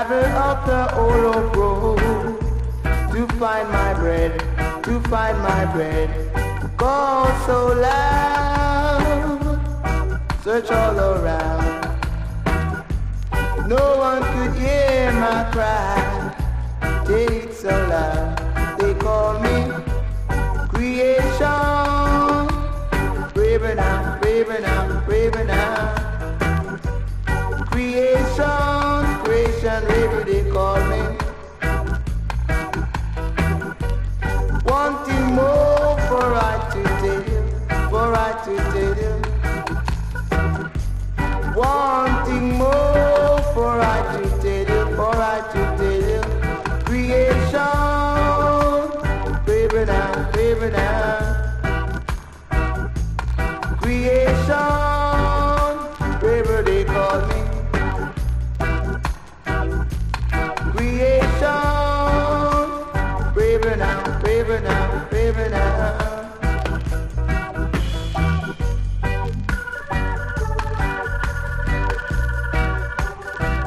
travel up the old road to find my bread, to find my bread. Call so loud, search all around. No one could hear my cry, take so loud. They call me creation, braver now, braver now, braver now. Creation, creation, baby, they call me. Wanting more for I to tell you, for I to tell you. Wanting more for I to tell you, for I to tell you. Creation, baby now, baby now. Creation, baby, they call me.